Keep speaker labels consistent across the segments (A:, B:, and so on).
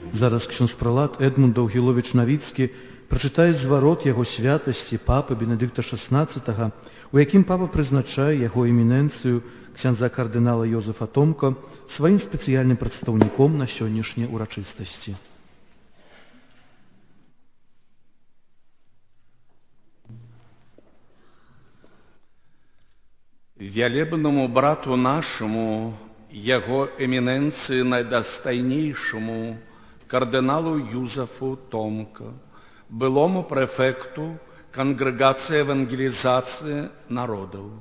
A: Зараз ксёндз-пралат Эдмунд Даўгіловіч-Навіцкі прачытае зварот яго святасці папы Бенедыкта XVI, у якім папа прызначае яго эмінэнцыю ксяндза кардынала Йозефа Томка сваім спецыяльным прадстаўніком на сённяшняй урачыстасці.
B: Вялебнаму брату нашаму, яго эмінэнцыі найдастайнейшаму кардыналу Юзефу Томка, былому прэфекту Кангрэгацыі евангелізацыі народаў.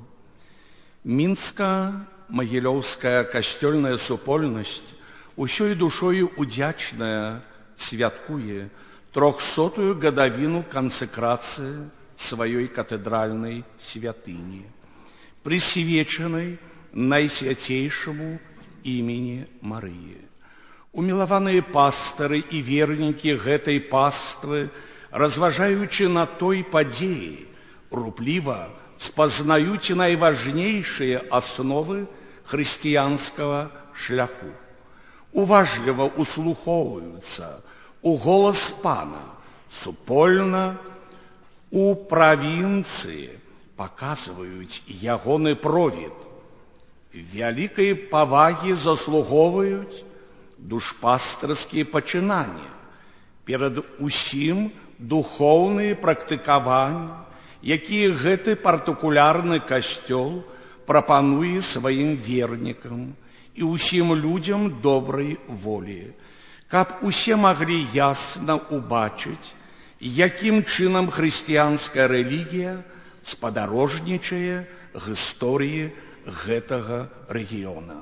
B: Мінска-магілёўская касцёльная супольнасць усёй душою удзячная святкуе 300-ю гадавіну кансэкрацыі сваёй катэдральнай святыні, прысвечанай найсвяцейшаму імені Марыі. Умілаваныя пастары і вернікі гэтай паствы, разважаючы на той падзеі, рупліва спазнаюць найважнейшыя асновы хрысціянскага шляху. Уважліва услухоўваюцца у голас пана, супольна у правінцыі паказваюць ягоны провід. Вялікай павагі заслугоўваюць душпастарскія пачынанні, перад усім духоўныя практыкаванні, якія гэты партыкулярны касцёл прапануе сваім вернікам і ўсім людзям добрай волі, каб усе маглі ясна ўбачыць, якім чынам хрысціянская рэлігія спадарожнічае гісторыі гэтага рэгіёна.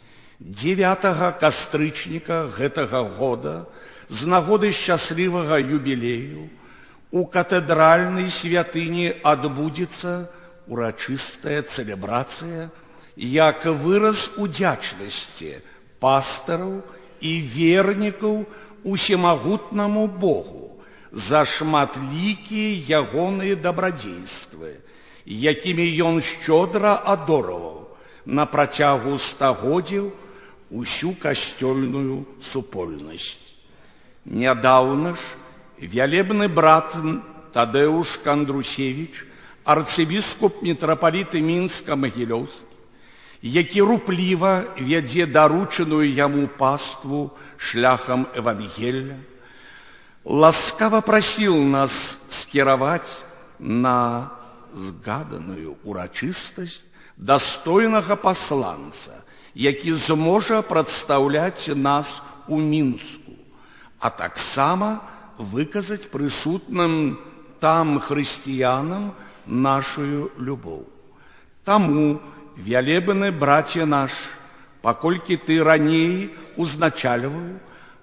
B: 9 кастрычніка гэтага года з нагоды шчаслівага юбілею у катэдральнай святыні адбудзецца урачыстая цэлебрацыя як выраз удзячнасці пастараў і вернікаў усемагутнаму Богу за шматлікія ягоныя дабрадзействы, якімі ён шчодра адорваў на працягу стагоддзяў усю касцёльную супольнасць. Нядаўна ж вялебны брат Тадэуш Кандрусевіч, арцыбіскуп мітрапаліты Мінска-Магілёўскі, які рупліва вядзе даручаную яму паству шляхам Евангелля, ласкава прасіў нас скіраваць на згаданую урачыстасць дастойнага пасланца, які зможа прадстаўляць нас у Мінску, а таксама выказаць прысутным там хрысціянам нашую любоў. Таму, вялебны браце наш, паколькі ты раней узначальваў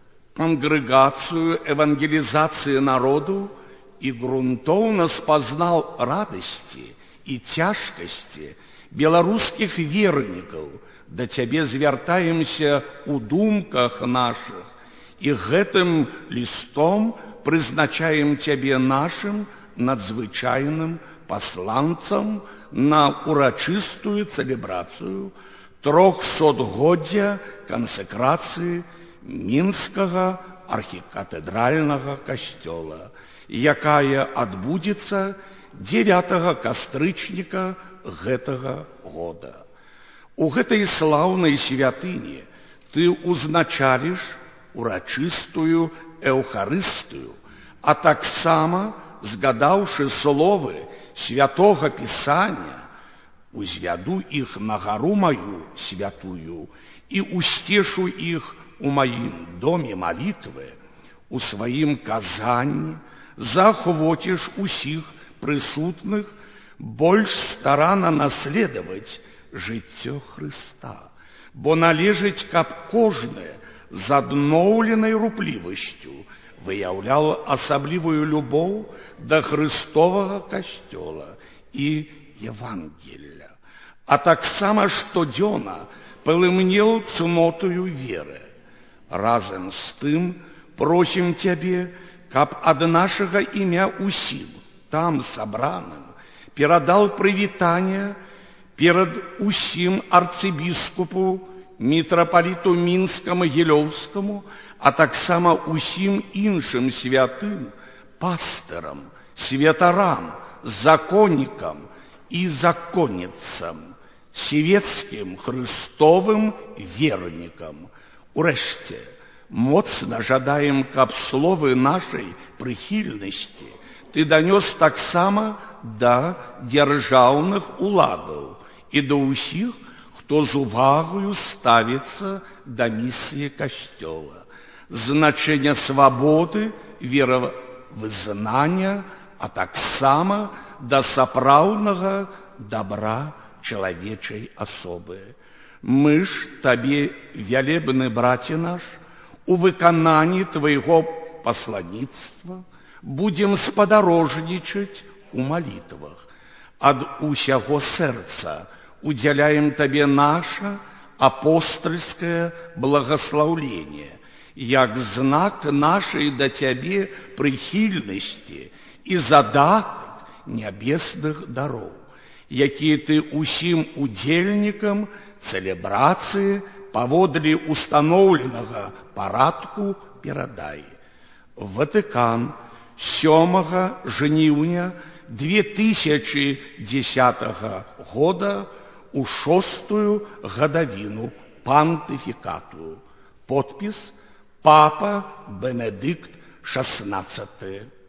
B: кангрэгацыю евангелізацыі народу і грунтоўна спазнаў радасці і цяжкасці беларускіх вернікаў, да цябе звяртаемся ў думках нашых і гэтым лістом прызначаем цябе нашым надзвычайным пасланцам на урачыстую цэлебрацыю 300-годдзя кансэкрацыі Мінскага архікатэдральнага касцёла, якая адбудзецца 9 кастрычніка гэтага года. У гэтай слаўнай святыні ты ўзначаліш урачыстую эўхарыстыю, а таксама, згадаўшы словы святога Пісання, узвяду іх на гару маю святую і усцешу іх у маім доме малітвы, у сваім казанні заахвоціш усіх прысутных больш старанна наследаваць жыццё Хрыста, бо належыць, каб кожны з адноўленай руплівасцю выяўляў асаблівую любоў да Хрыстовага касцёла і Евангелля, а таксама штодзённа палымнеў цнотаю веры. Разам з тым просім цябе, каб ад нашага імя усім там сабраным перадаў прывітанне перад усім арцыбіскупу мітрапаліту Мінска-Магілёўскаму, а таксама усім іншым святым пастырам, святарам, законнікам і законніцам, свецкім хрыстовым вернікам. Урэшце, моцна жадаем, каб словы нашай прыхільнасці ты данёс таксама да дзяржаўных уладаў і да ўсіх, хто з увагаю ставіцца да місіі Касцёла, значэння свабоды, веравызнання, а таксама да сапраўднага дабра чалавечай асобы. Мы ж табе, вялебны браце наш, у выкананні твайго пасланніцтва будзем спадарожнічаць у малітвах. Ад усяго сэрца удзяляем табе наша апостальскае благаслаўленне, як знак нашай да цябе прыхільнасці і задатак нябесных дароў, якія ты усім удзельнікам цэлебрацыі паводле устаноўленага парадку перадай. Ватыкан 7 жніўня 2010 года у 6-ю гадавіну пантыфікату. Подпіс Папа Бенедикт XVI.